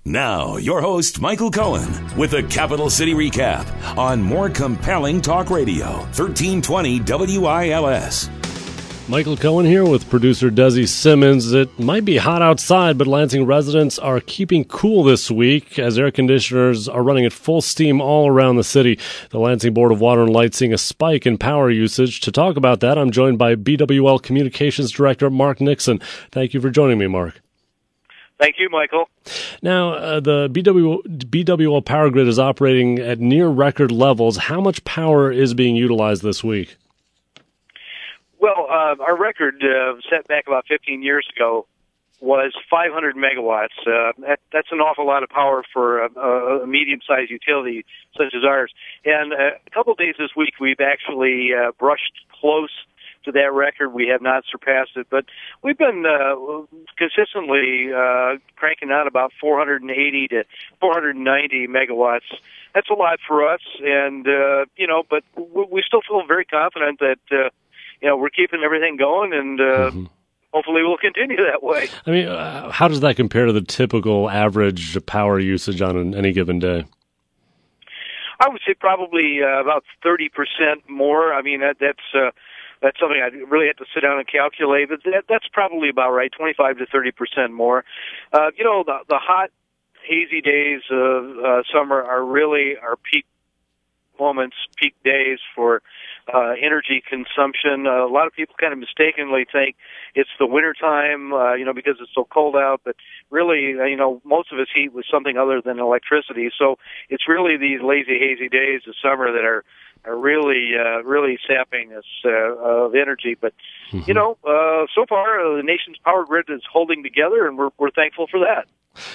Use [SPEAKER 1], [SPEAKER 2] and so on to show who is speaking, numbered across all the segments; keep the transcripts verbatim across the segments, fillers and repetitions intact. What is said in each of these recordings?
[SPEAKER 1] Now, your host, Michael Cohen, with a Capital City recap on more compelling talk radio, thirteen twenty W I L S.
[SPEAKER 2] Michael Cohen here with producer Desi Simmons. It might be hot outside, but Lansing residents are keeping cool this week as air conditioners are running at full steam all around the city. The Lansing Board of Water and Light seeing a spike in power usage. To talk about that, I'm joined by B W L Communications Director Mark Nixon. Thank you for joining me, Mark.
[SPEAKER 3] Thank you, Michael.
[SPEAKER 2] Now, uh, the B W, B W L power grid is operating at near record levels. How much power is being utilized this week?
[SPEAKER 3] Well, uh, our record uh, set back about fifteen years ago was five hundred megawatts. Uh, that, that's an awful lot of power for a, a medium-sized utility such as ours. And uh, a couple of days this week, we've actually uh, brushed close to that record. We have not surpassed it, but we've been uh, consistently uh, cranking out about four hundred eighty to four hundred ninety megawatts. That's a lot for us, and uh, you know, but we still feel very confident that uh, you know we're keeping everything going, and uh, mm-hmm. hopefully we'll continue that way.
[SPEAKER 2] I mean, uh, how does that compare to the typical average power usage on an, any given day?
[SPEAKER 3] I would say probably uh, about thirty percent more. I mean, that, that's uh, That's something I really have to sit down and calculate, but that, that's probably about right, twenty-five to thirty percent more. Uh, you know, the, the hot, hazy days of uh, summer are really our peak moments, peak days for uh, energy consumption. Uh, a lot of people kind of mistakenly think it's the wintertime, uh, you know, because it's so cold out, but really, uh, you know, most of us heat with something other than electricity. So it's really these lazy, hazy days of summer that are are really, uh, really sapping us uh, of energy. But, mm-hmm. you know, uh, so far uh, the nation's power grid is holding together, and we're we're thankful for that.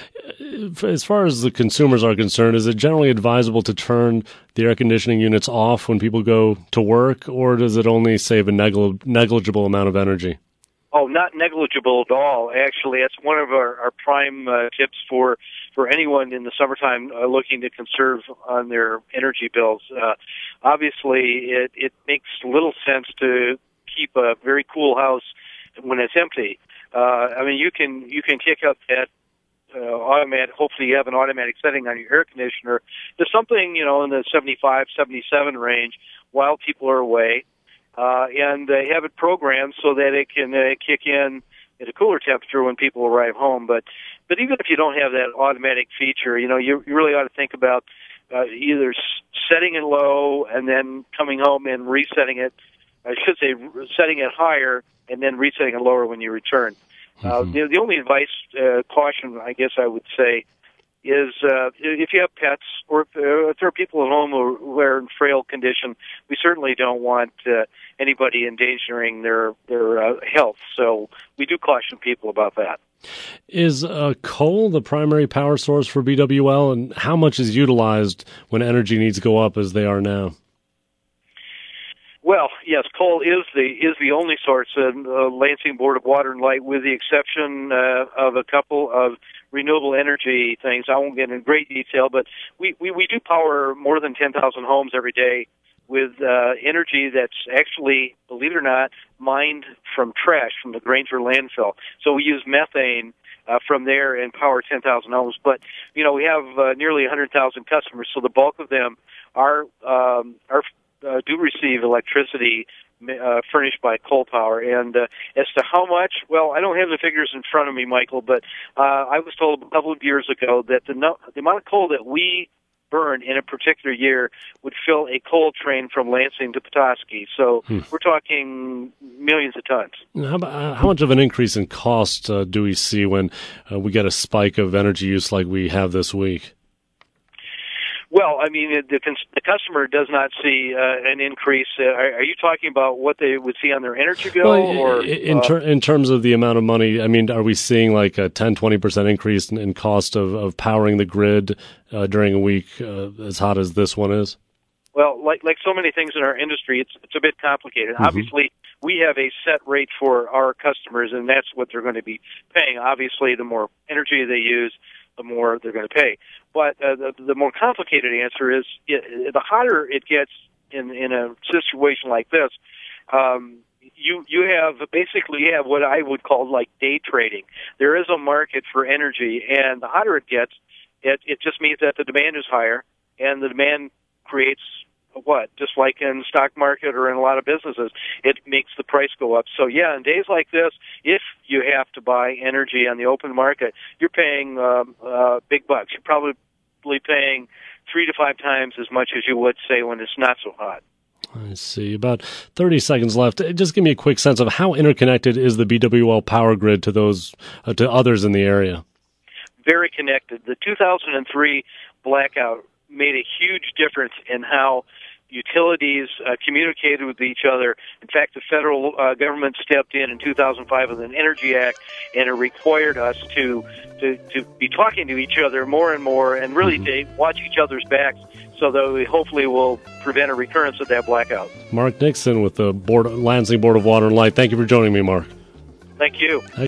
[SPEAKER 2] As far as the consumers are concerned, is it generally advisable to turn the air conditioning units off when people go to work, or does it only save a negli- negligible amount of energy?
[SPEAKER 3] Oh, not negligible at all. Actually, that's one of our, our prime uh, tips for, for anyone in the summertime uh, looking to conserve on their energy bills. Uh, obviously, it, it makes little sense to keep a very cool house when it's empty. Uh, I mean, you can you can kick up that uh, automatic. Hopefully, you have an automatic setting on your air conditioner to something, you know, in the seventy-five, seventy-seven range while people are away. Uh, and uh, have it programmed so that it can uh, kick in at a cooler temperature when people arrive home. But but even if you don't have that automatic feature, you know, you, you really ought to think about uh, either s- setting it low and then coming home and resetting it. I should say setting it higher and then resetting it lower when you return. Mm-hmm. Uh, the, the only advice, uh, caution, I guess I would say, is uh, if you have pets or if, uh, if there are people at home who, who are in frail condition, we certainly don't want uh, anybody endangering their their uh, health. So we do caution people about that.
[SPEAKER 2] Is uh, coal the primary power source for B W L, and how much is utilized when energy needs go up as they are now?
[SPEAKER 3] Well, yes, coal is the is the only source in the Lansing Board of Water and Light, with the exception uh, of a couple of renewable energy things. I won't get in great detail, but we, we, we do power more than ten thousand homes every day with uh, energy that's actually, believe it or not, mined from trash from the Granger landfill. So we use methane uh, from there and power ten thousand homes. But, you know, we have uh, nearly one hundred thousand customers, so the bulk of them are um, are uh, do receive electricity Uh, furnished by coal power. And uh, as to how much, well, I don't have the figures in front of me, Michael, but uh, I was told a couple of years ago that the, no- the amount of coal that we burn in a particular year would fill a coal train from Lansing to Petoskey. So hmm. we're talking millions of tons.
[SPEAKER 2] How, about, uh, how much of an increase in cost uh, do we see when uh, we get a spike of energy use like we have this week?
[SPEAKER 3] Well, I mean, the, the customer does not see uh, an increase. Uh, are, are you talking about what they would see on their energy bill?
[SPEAKER 2] Well,
[SPEAKER 3] or
[SPEAKER 2] in, ter- in terms of the amount of money, I mean, are we seeing like a ten, twenty percent increase in, in cost of, of powering the grid uh, during a week uh, as hot as this one is?
[SPEAKER 3] Well, like like so many things in our industry, it's it's a bit complicated. Mm-hmm. Obviously, we have a set rate for our customers, and that's what they're going to be paying. Obviously, the more energy they use, the more they're going to pay. But uh, the, the more complicated answer is it, the hotter it gets in in a situation like this, um, you you have basically you have what I would call like day trading. There is a market for energy, and the hotter it gets, it, it just means that the demand is higher, and the demand creates what? Just like in the stock market or in a lot of businesses, it makes the price go up. So yeah, in days like this, if you have to buy energy on the open market, you're paying um, uh, big bucks. You're probably paying three to five times as much as you would, say, when it's not so hot.
[SPEAKER 2] I see. About thirty seconds left. Just give me a quick sense of how interconnected is the B W L power grid to those uh, to others in the area?
[SPEAKER 3] Very connected. The two thousand three blackout made a huge difference in how utilities uh, communicated with each other. In fact, the federal uh, government stepped in in two thousand five with an Energy Act, and it required us to to, to be talking to each other more and more, and really mm-hmm. to watch each other's backs, so that we hopefully will prevent a recurrence of that blackout.
[SPEAKER 2] Mark Nixon with the Board, Lansing Board of Water and Light. Thank you for joining me, Mark.
[SPEAKER 3] Thank you.